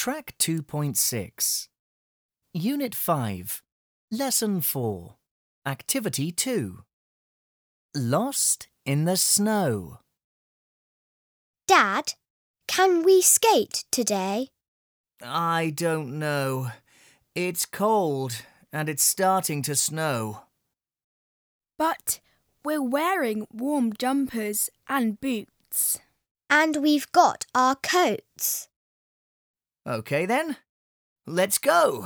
Track 2.6 Unit 5 Lesson 4 Activity 2 Lost in the Snow. Dad, can we skate today? I don't know. It's cold and it's starting to snow. But we're wearing warm jumpers and boots. And we've got our coats. OK then, let's go.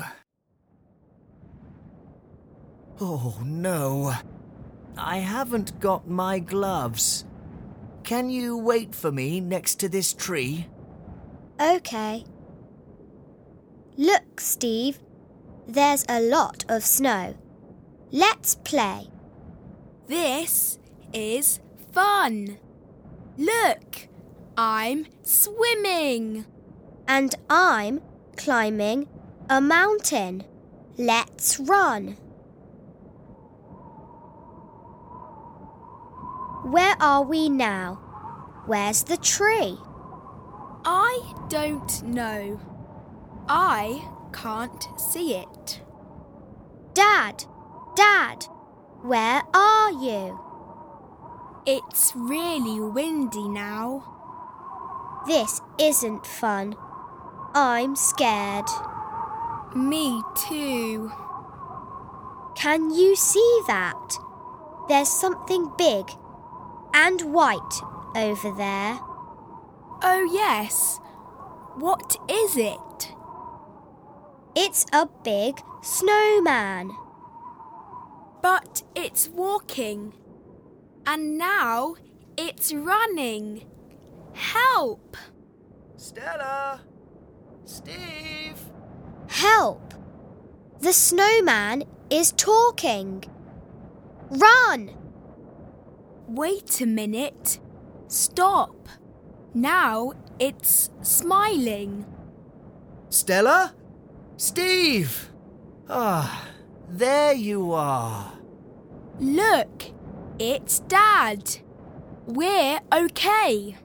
Oh no, I haven't got my gloves. Can you wait for me next to this tree? OK. Look, Steve, there's a lot of snow. Let's play. This is fun. Look, I'm swimming. And I'm climbing a mountain. Let's run. Where are we now? Where's the tree? I don't know. I can't see it. Dad, where are you? It's really windy now. This isn't fun. I'm scared. Me too. Can you see that? There's something big and white over there. Oh yes. What is it? It's a big snowman. But it's walking. And now it's running. Help! Stella! Steve! Help! The snowman is talking. Run! Wait a minute. Stop. Now it's smiling. Stella? Steve! There you are. Look, it's Dad. We're okay.